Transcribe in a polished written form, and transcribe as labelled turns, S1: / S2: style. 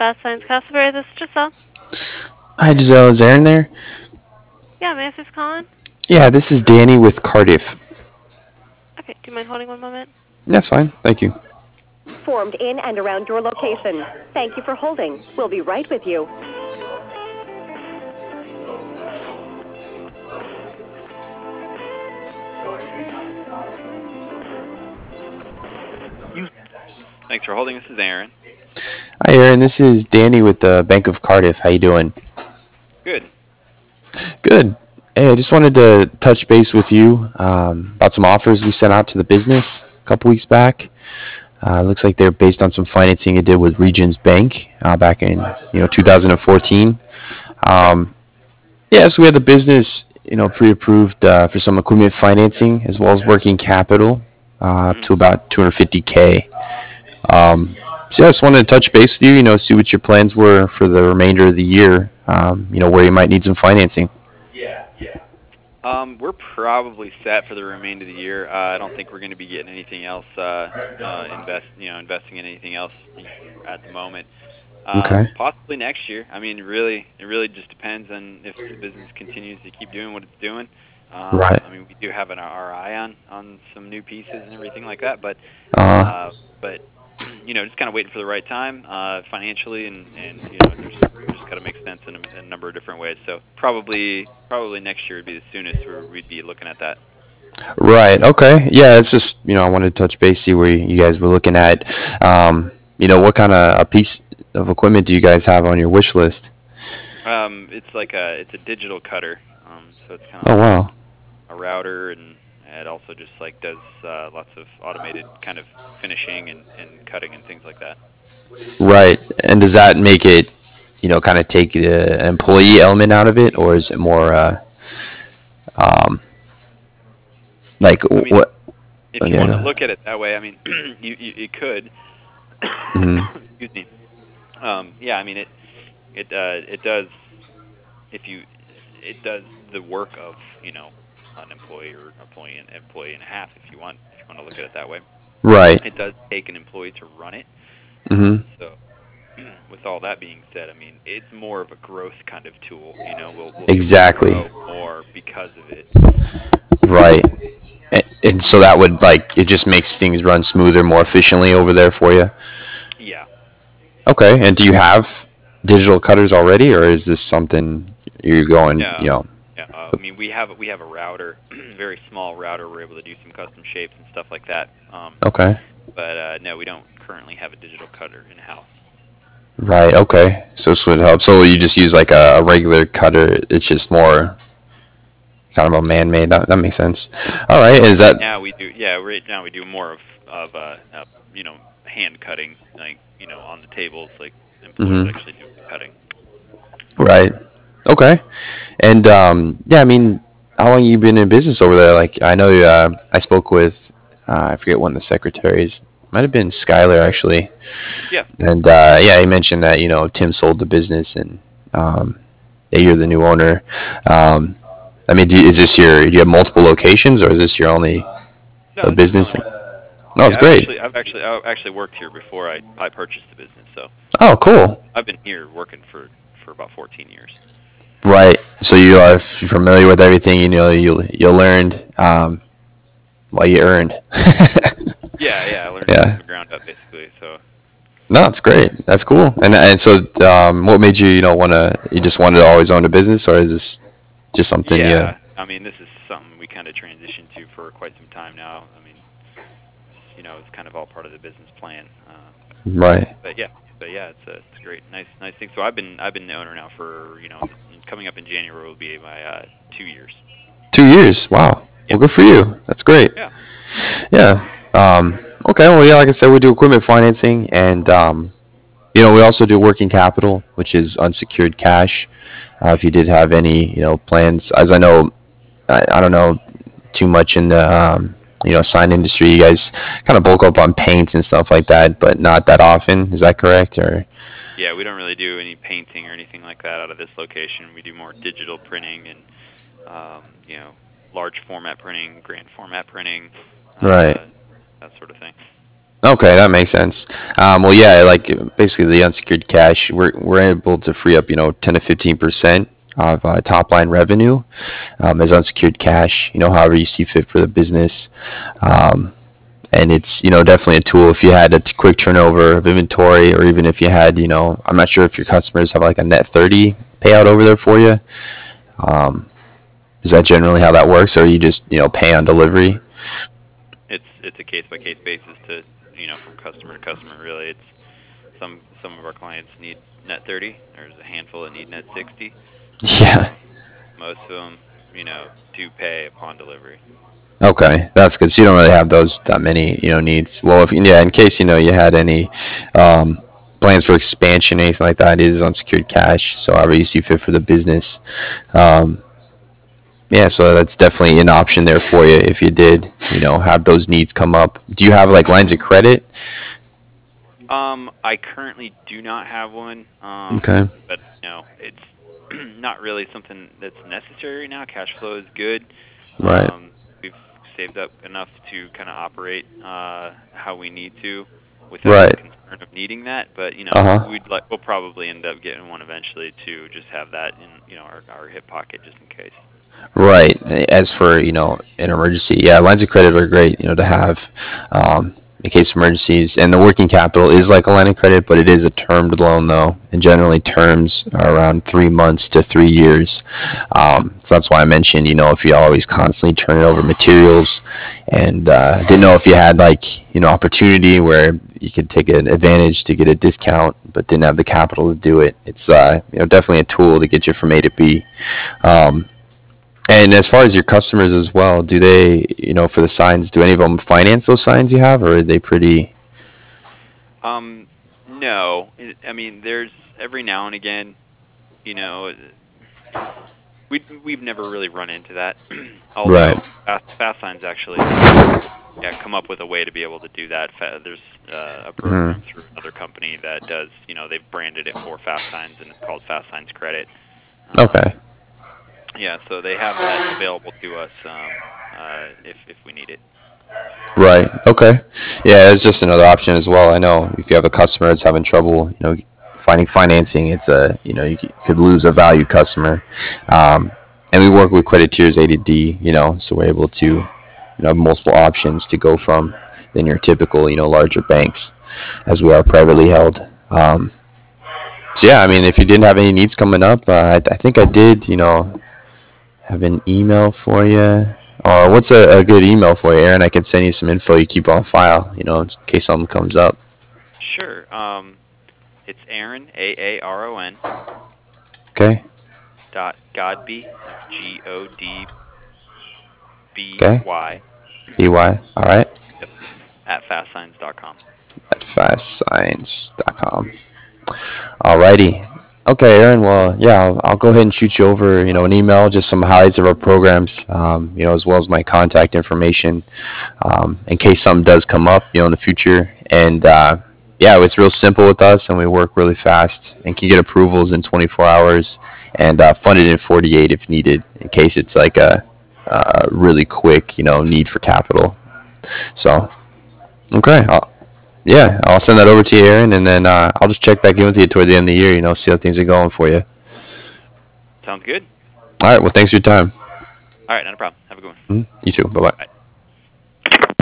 S1: Fast Science Castleberry. This is Giselle.
S2: Hi, Giselle. Is Aaron there?
S1: Yeah, may I ask who's calling?
S2: Yeah, this is Danny with Cardiff.
S1: Okay, do you mind holding one moment?
S2: That's fine. Thank you.
S3: Formed in and around your location. Thank you for holding. We'll be right with you.
S4: Thanks for holding. This is Aaron.
S2: Hi, Aaron. This is Danny with the Bank of Cardiff. How you doing?
S4: Good.
S2: Good. Hey, I just wanted to touch base with you about some offers we sent out to the business a couple weeks back. Looks like they're based on some financing you did with Regions Bank back in 2014.
S4: Okay.
S2: Yeah, so we had the business pre-approved for some equipment financing as well as working capital up
S4: hmm
S2: to about 250K. So yeah, I just wanted to touch base with you, see what your plans were for the remainder of the year, where you might need some financing.
S4: We're probably set for the remainder of the year. I don't think we're going to be getting anything else investing in anything else at the moment.
S2: Okay.
S4: Possibly next year. I mean, really, it really just depends on if the business continues to keep doing what it's doing.
S2: Right.
S4: I mean, we do have our eye on some new pieces and everything like that, but
S2: Uh,
S4: but just kind of waiting for the right time financially, and there's just got to make sense in a number of different ways. So probably next year would be the soonest where we'd be looking at that.
S2: right. Okay. Yeah, it's just, I wanted to touch base, see where you guys were looking at. What kind of a piece of equipment do you guys have on your wish list?
S4: It's a digital cutter, so it's kind of
S2: Oh,
S4: like
S2: wow.
S4: a router, and it also just like does lots of automated kind of finishing and cutting and things like that.
S2: Right. And does that make it, kind of take the employee element out of it, or is it more, um, like
S4: I mean,
S2: what?
S4: if you want to
S2: Okay.
S4: look at it that way, I mean, you could.
S2: Mhm.
S4: Excuse me. Yeah, I mean it does if you it does the work of an employee or employee and a half if you want to look at it that way.
S2: Right.
S4: It does take an employee to run it.
S2: Mhm.
S4: So with all that being said, I mean it's more of a growth kind of tool. We'll be able to
S2: Exactly.
S4: grow more because of it.
S2: Right. And so that would like it just makes things run smoother, more efficiently over there for you.
S4: Yeah.
S2: Okay. And do you have digital cutters already, or is this something you're going?
S4: No. Yeah. I mean we have a router, very small router. We're able to do some custom shapes and stuff like that.
S2: Okay.
S4: But no, we don't currently have a digital cutter in house.
S2: Right. Okay. So this would help. So you just use like a regular cutter. It's just more kind of a man-made. That makes sense. All right. Is
S4: Right
S2: that?
S4: now we do. Yeah, right now we do more of hand cutting, like on the tables, like employees
S2: Mhm.
S4: actually do the cutting.
S2: Right. Okay. And yeah, I mean, how long you been in business over there? Like, I know I spoke with I forget one of the secretaries. Might have been Skylar actually.
S4: Yeah.
S2: And yeah, he mentioned that Tim sold the business and yeah, you're the new owner. Um, I mean, is this do you have multiple locations or is this your only
S4: No, this is the
S2: business?
S4: only one.
S2: No, it's
S4: Yeah,
S2: great.
S4: I've actually worked here before I purchased the business, so
S2: Oh, cool.
S4: I've been here working for about 14 years.
S2: Right. So you are familiar with everything. You learned what you earned.
S4: Yeah, yeah, I learned it from
S2: Yeah.
S4: the ground up basically. So
S2: No, it's great. That's cool. And so, what made you, you just wanted to always own a business, or is this just something you?
S4: yeah, I mean this is something we kind of transitioned to for quite some time now. I mean, it's kind of all part of the business plan.
S2: Right.
S4: But yeah, it's a great, nice thing. So I've been the owner now for coming up in January will be my 2 years.
S2: 2 years. Wow.
S4: Yeah,
S2: Well, good for you. That's great.
S4: yeah.
S2: Yeah. Okay. Well, yeah. Like I said, we do equipment financing, and we also do working capital, which is unsecured cash. If you did have any, plans, as I know, I don't know too much in the sign industry. You guys kind of bulk up on paints and stuff like that, but not that often. Is that correct? Or
S4: Yeah, we don't really do any painting or anything like that out of this location. We do more digital printing and um, you know large format printing, grand format printing,
S2: right?
S4: uh, that sort of thing.
S2: Okay, that makes sense. Well, yeah, like basically the unsecured cash, we're able to free up, 10 to 15% of top line revenue as unsecured cash. However you see fit for the business. Um, and it's definitely a tool if you had a quick turnover of inventory, or even if you had, I'm not sure if your customers have like a net 30 payout over there for you. Um, is that generally how that works, or you just pay on delivery?
S4: It's a case by case basis to from customer to customer. Really, it's some of our clients need net 30. There's a handful that need net 60.
S2: Yeah.
S4: Most of them, do pay upon delivery.
S2: Okay, that's good. So you don't really have those that many, needs. Well, if yeah, in case you had any um, plans for expansion, anything like that, it is unsecured cash. So however you see fit for the business. Um, yeah, so that's definitely an option there for you if you did, have those needs come up. Do you have like lines of credit?
S4: I currently do not have one,
S2: Okay.
S4: but it's not really something that's necessary right now. Cash flow is good.
S2: Right.
S4: We've saved up enough to kind of operate how we need to without the
S2: Right.
S4: concern of needing that. But
S2: Uh huh.
S4: we'll probably end up getting one eventually to just have that in our hip pocket just in case.
S2: Right. As for, an emergency, yeah, lines of credit are great, to have in case of emergencies. And the working capital is like a line of credit, but it is a termed loan, though. And generally, terms are around 3 months to 3 years. So that's why I mentioned, if you always constantly turning over materials, and didn't know if you had like, opportunity where you could take an advantage to get a discount, but didn't have the capital to do it. It's, definitely a tool to get you from A to B. Um, and as far as your customers as well, do they, for the signs, do any of them finance those signs you have, or are they pretty?
S4: No, I mean there's every now and again, you know, we've never really run into that.
S2: Right.
S4: Although fast signs actually come up with a way to be able to do that. There's a
S2: Hmm.
S4: program through another company that does, they've branded it for fast signs and it's called Fast Signs Credit. Um,
S2: Okay.
S4: yeah, so they have that available to us if we need it.
S2: Right. Okay. Yeah, it's just another option as well. I know if you have a customer that's having trouble, finding financing, it's could lose a valued customer. Um, and we work with credit tiers A to D, so we're able to, have multiple options to go from than your typical, larger banks, as we are privately held. So yeah, I mean, if you didn't have any needs coming up, I think I did, have an email for you. Or what's a good email for you, Aaron? I can send you some info you keep on file, in case something comes up.
S4: Sure. It's Aaron, Aaron,
S2: Okay.
S4: dot Godby, that's Godby,
S2: Okay. EY. All right.
S4: yep, at fastsigns.com.
S2: At fastscience.com. Alrighty. Okay, Aaron. Well, yeah, I'll go ahead and shoot you over, an email, just some highlights of our programs, as well as my contact information, in case something does come up, in the future. And yeah, it's real simple with us, and we work really fast and can get approvals in 24 hours and funded in 48 if needed, in case it's like a really quick, need for capital. So, okay. Yeah, I'll send that over to you, Aaron, and then I'll just check back in with you toward the end of the year, see how things are going for you.
S4: Sounds good.
S2: All right, well, thanks for your time.
S4: All right, not a problem. Have a good one.
S2: You too. Bye-bye.
S4: Bye.